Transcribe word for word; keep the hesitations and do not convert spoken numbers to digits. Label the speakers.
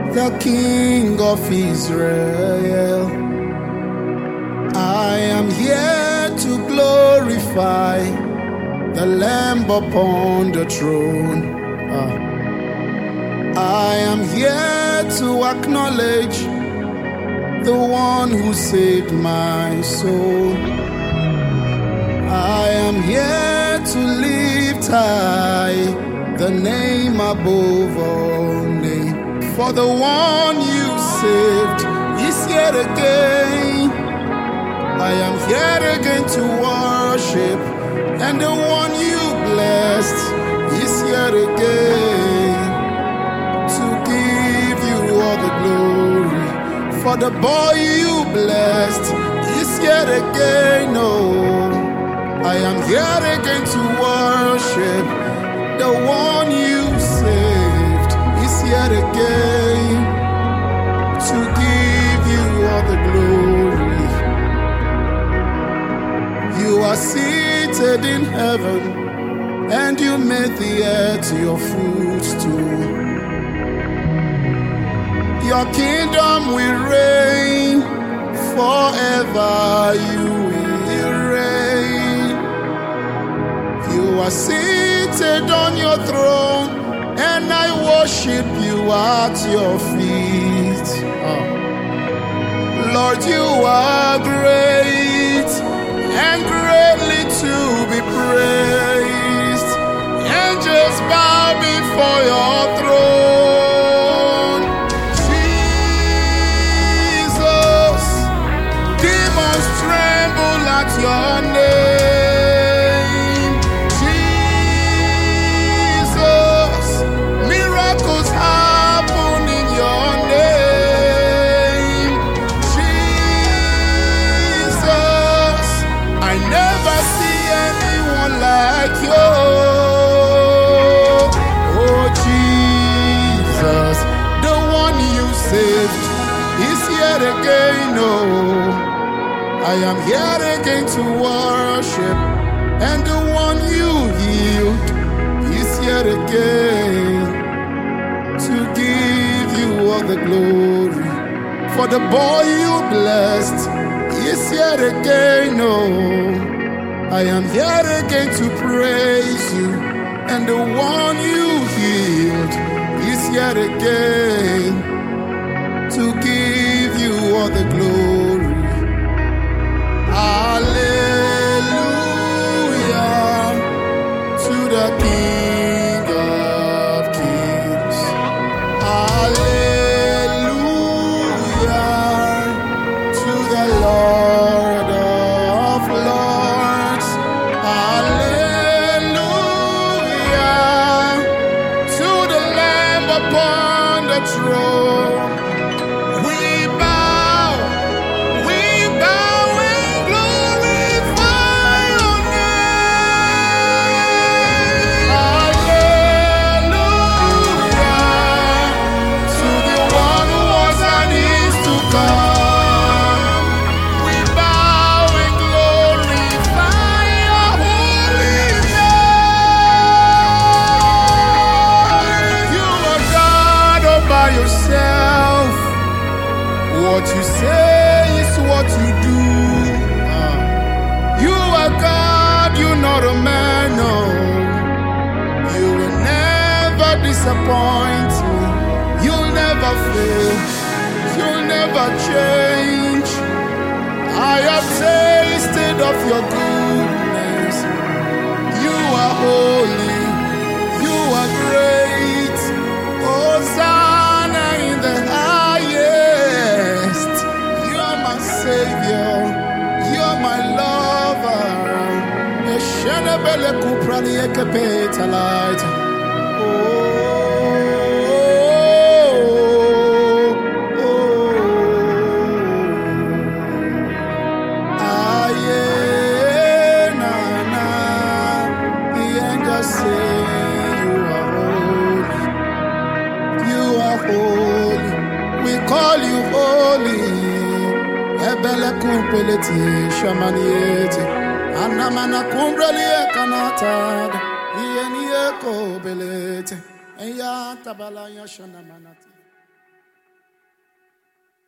Speaker 1: the King of Israel. I am here to glorify the Lamb upon the throne. Ah. I am here to acknowledge the one who saved my soul. I am here to lift high the name above all names. For the one you saved is here again. I am here again to worship, and the one you blessed is here again to give you all the glory. For the boy you blessed is here again. Oh, I am here again to worship. The one you saved is here again to give you all the glory. You are seated in heaven, and you made the earth your footstool. Your kingdom will reign forever. You will reign. You are seated on your throne, and I worship you at your feet. Oh. Lord, you are great and greatly to be praised. Angels bow before your throne. Jesus, demons tremble at your name. Jesus, miracles happen in your name. Jesus, I never see anyone like you. Oh Jesus, the one you saved is here again. Oh, I am here again to worship, and the one you healed is here again to give you all the glory. For the boy you blessed is here again. Oh, I am here again to praise you, and the one you healed is here again to give you all the glory. Hallelujah to the King of Kings. Hallelujah to the Lord of Lords. Hallelujah to the Lamb upon the throne. We bow, we bow and glorify your name. Hallelujah to the one who was and is to come. We bow and glorify your holy name. You are God all by yourself. What you say is what you do. Ah. You are God, you're not a man, no. You will never disappoint me. You'll never fail. You'll never change. I have tasted of your goodness. You are holy. You are great. Hosanna in the highest. You're my Savior. You're my lover. Eshenebele kuprani ekepeta light. Oh, oh, oh. Aye, na, na. The angels say you are holy. You are holy. We call you holy. Ebele kumpeleti shamaniete. Anamana kumbreli kanata. Iye ni eko belete. Eya tabala ya shandamanati.